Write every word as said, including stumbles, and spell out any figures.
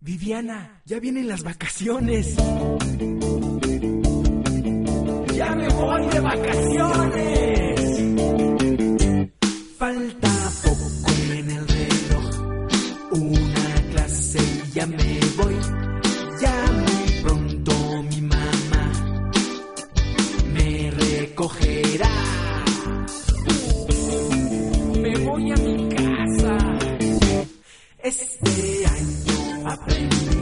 Viviana, ya vienen las vacaciones. ¡Ya me voy de vacaciones! Falta poco en el reloj, una clase y ya me voy. Ya muy pronto mi mamá me recogerá. Me voy a mi casa. Este año aprendí